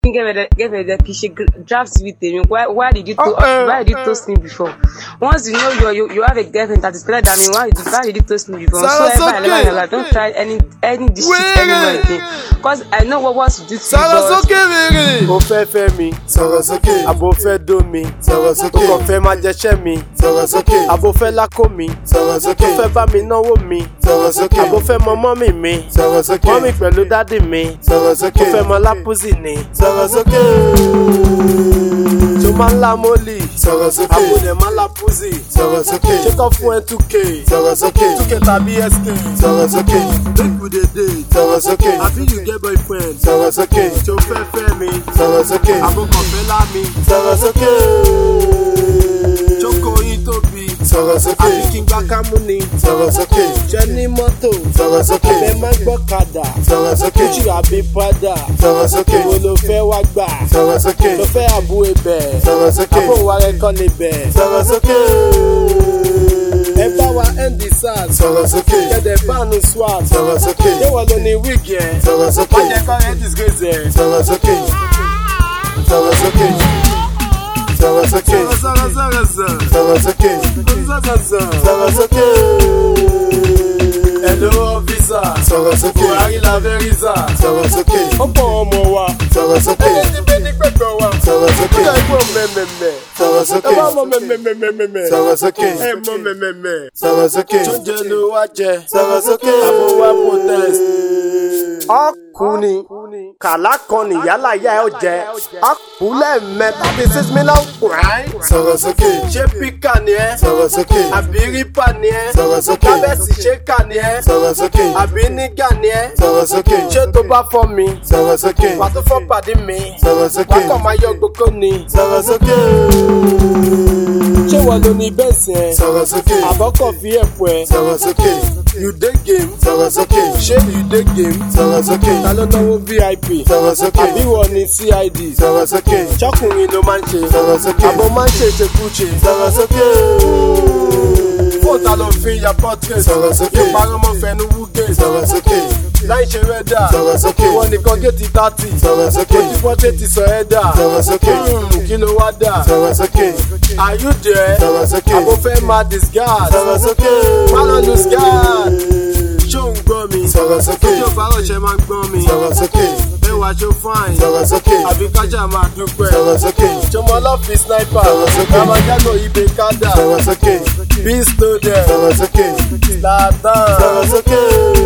Give me the she drafts with him. Why did you toast me before? Once you know you have a girlfriend that is better than me, why did you toast me before? So ever don't try any this shit anywhere again. Because I know what to do to you. Mo fẹ́ fẹ́ mi, sọ̀rọ̀ sókè. Abo fẹ́ dó mi, sọ̀rọ̀ sókè. Mo kàn fẹ́ máa jẹṣẹ́ mi, sọ̀rọ̀ sókè. Abo fẹ́ lákò mi, sọ̀rọ̀ sókè. Mo fẹ́ bá mi náwó mi, sọ̀rọ̀ sókè. Abo fẹ́ mọ mọ́mì mi, sọ̀rọ̀ sókè. Mọ́mì pẹ̀lú dádì mi, sọ̀rọ̀ sókè. Mo fẹ́ mọ lápúzì ni, sọ̀rọ̀ sókè. Tó máa ń la mólì, sọ̀rọ̀ sókè. Abo dẹ̀ máa ń la púzì, sọ̀rọ̀ sókè. Ṣé kọ́ fún ẹ 2K, sọ̀rọ̀ sókè. 2K tàbí SK, sọ̀rọ̀ sókè. Make we dey date, sọ̀rọ̀ sókè. Àbí you get boyfriend, sọ̀rọ̀ sókè. Tó fẹ́ fẹ́ mi, sọ̀rọ̀ sókè. Àbúkọ̀ fẹ́ lá mi, sọ̀rọ̀ sókè. Jókòó yín tóbi, sọ̀rọ̀ sókè. Àbí kí n gbá kámú ni, sọ̀rọ̀ sókè. Ṣé ní mọ́tò, sọ̀rọ̀ sókè. Abẹ́ máa ń gbọ́kadà, sọ̀rọ̀ sókè. Kúchì àbí padà, sọ̀rọ̀ sókè. Wo ló fẹ́ wá gbà, sọ̀rọ̀ sókè. Ló fẹ́ àbú ebẹ̀, sọ̀rọ̀ sókè. Àbó wa rẹ̀ kọ́ lè bẹ̀, sọ̀rọ̀ sókè. Ẹ bá wa end the sad, sọ̀rọ̀ sókè. Kẹ̀dẹ̀ bánu swag, sọ̀rọ̀ sókè. Ṣé wọ́n ló ní wíìgì ẹ̀, sọ̀rọ̀ sókè. Má jẹ́ kọ́ ẹ̀ disgrace ẹ̀, sọ̀rọ̀ sókè. Sọ̀rọ̀ sókè. Sọ̀rọ̀ sókè. Sọ̀rọ̀ sókè. Sọ̀rọ̀ sókè. Hello officer, sọ̀rọ̀ sókè. Buhari la Veriza, sọ̀rọ̀ sókè. Ó pọ̀ ọmọ wa, sọ̀rọ̀ sókè. Ẹni tí bẹ́ẹ̀ ní pẹ̀pẹ̀ wa, sọ̀rọ̀ sókè. Ó dà ikú mẹ́mẹ́mẹ́, sọ̀rọ̀ sókè. Ẹ bá mọ mẹ́mẹ́mẹ́mẹ́mẹ́, sọ̀rọ̀ sókè. Ẹ mọ mẹ́mẹ́mẹ́, sọ̀rọ̀ sókè. Tó jẹ́ ló wá jẹ, sọ̀rọ̀ sókè. Àbò wa protest. Ọkùnrin kàlá kan nìyálà yá ẹ jẹ. Ọkùnrin mẹ́ta bí 6 million kùráì. Sọ̀rọ̀ sókè. Ṣé píkà ni ẹ? Sọ̀rọ̀ sókè. Àbí rípà ni ẹ? Sọ̀rọ̀ sókè. Kábẹ́sì ṣé kà ni ẹ? Sọ̀rọ̀ sókè. Àbí nígà ni ẹ? Sọ̀rọ̀ sókè. Ṣé tó bá fọ́ mi? Sọ̀rọ̀ sókè. Wà tó fọ́ pàdé mi? Sọ̀rọ̀ sókè. Wà kàn máa yọ gbogbo ni? Sọ̀rọ̀ sókè. Ṣé wọ́n lo ní bẹ́ẹ̀sì ẹ? Sọ̀rọ̀ sókè. Àbọ̀kọ̀ fi ẹ̀pọ̀ ẹ? Sọ̀rọ̀ sókè. You dey game? Sọ̀rọ̀ sókè. Ṣé you dey game? Sọ̀rọ̀ sókè. Ta ló náwó VIP? Sọ̀rọ̀ sókè. Àbí wọ́n ní CID? Sọ̀rọ̀ sókè. Ṣọ́kùnrin ló máa ń ṣe? Sọ̀rọ̀ sókè. Àbò máa ń ṣe ìṣekúṣe? Sọ̀rọ̀ sókè. Fóònù ló fi ya portrait. Sọ̀rọ̀ sókè. Yóò parọ́ mọ́ fẹnu wúgé. Sọ̀rọ̀ sókè. Láì ṣe rẹ́dà. Sọ̀rọ̀ sókè. Wọ́n nìkan géètì 30. Sọ̀rọ̀ sókè. Ojú pọ́tẹ́ ti sọ ẹ́dà. Sọ̀rọ̀ sókè. Kí ló wá dà? Sọ̀rọ̀ sókè. Are you there? Sọ̀rọ̀ sókè. Àbò fẹ́ máa discard. Sọ̀rọ̀ sókè. Má lọ lose guard. Ṣó ń gbọ́ mi? Sọ̀rọ̀ sókè. Ojú ọ̀bá ọ̀ṣẹ́ máa ń gbọ́ mi. Sọ̀rọ̀ sókè. Ẹwà ṣó fine. Sọ̀rọ̀ sókè. Àbí kájà máa dúpẹ́. Sọ̀rọ̀ sókè. Ṣọmọ lọ́ọ̀fì sniper. Sọ̀rọ̀ sókè. Ramajago ibè kádà. Sọ̀rọ̀ sókè. Beast Loader. Sọ̀rọ̀ sókè. Slatan. Sọ̀rọ̀ sókè.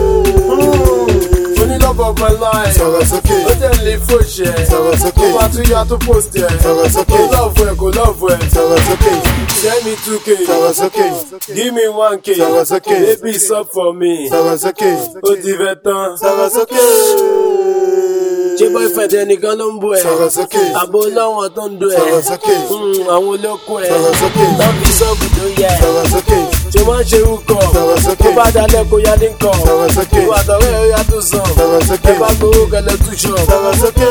Love of my life. Sọ̀rọ̀ sókè. Ó dẹ̀ lè fòṣẹ̀. Sọ̀rọ̀ sókè. Ó máa tún yá tó post ẹ̀. Sọ̀rọ̀ sókè. Kò lọ́ọ̀fù ẹ̀ kò lọ́ọ̀fù ẹ̀. Sọ̀rọ̀ sókè. Send me 2K. Sọ̀rọ̀ sókè. Give me 1K. Sọ̀rọ̀ sókè. Baby sub for me. Sọ̀rọ̀ sókè. Ó ti fẹ́ tán. Sọ̀rọ̀ sókè. Ṣé boyfriend ẹnìkan ló ń bú ẹ? Sọ̀rọ̀ sókè. Àbò lọ́wọ́ tó ń do ẹ? Sọ̀rọ̀ sókè. Àwọn olóko ẹ? Sọ̀rọ̀ sókè. Lọ́ọ̀fì sọ́ọ̀bù tó yẹ? Sọ̀rọ̀ sókè. Ṣé máa ń ṣe wúkọ̀? Sọ̀rọ̀ sókè. Tó bá dalẹ̀ kó yá ní kọ̀. Sọ̀rọ̀ sókè. Ìwà àtọ̀rẹ́ ẹ̀ yá tó sàn. Sọ̀rọ̀ sókè. Ẹ bá gbowó kẹlẹ̀ tún ṣọ̀. Sọ̀rọ̀ sókè.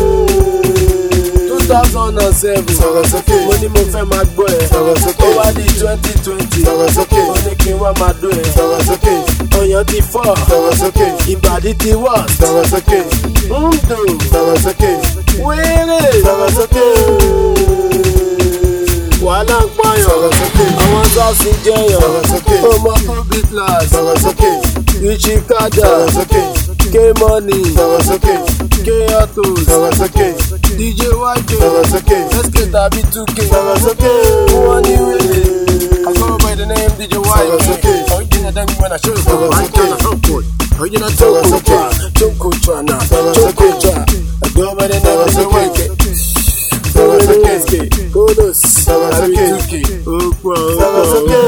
2007. Sọ̀rọ̀ sókè. Mo ní mo fẹ́ máa gbọ́ ẹ. Sọ̀rọ̀ sókè. Ó wá di 2020. Sọ̀rọ̀ sókè. Ó ní kí n wá máa dún ẹ. Sọ̀rọ̀ sókè. Ọyàn ti fọ́. Sọ̀rọ̀ sókè. Ìbàdí ti wọ̀. Sọ̀rọ̀ sókè. Ń dùn. Sọ̀rọ̀ sókè. Wéré. Sọ̀rọ̀ sókè. Wàhálà ń pààyàn. Sọ̀rọ̀ sókè. Àwọn sọ́ọ̀sì jẹyàn. Sọ̀rọ̀ sókè. Ọmọ Ruby class. Sọ̀rọ̀ sókè. Richie Kada. Sọ̀rọ̀ sókè. K-Money. Sọ̀rọ̀ sókè. K-Autos. Sọ̀rọ̀ sókè. DJ YK. Sọ̀rọ̀ sókè. SK tàbí 2K. Sọ̀rọ̀ sókè. Wọ́n ní wèrè. I go by the name DJ YK. Sọ̀rọ̀ sókè. Original them when I show you. Sọ̀rọ̀ sókè. Original Chokotra. Chokotra. I go by the name DJ YK. Sọ̀rọ̀ sókè. Kodos. Sọ̀rọ̀ sókè. Sọ̀rọ̀ sókè.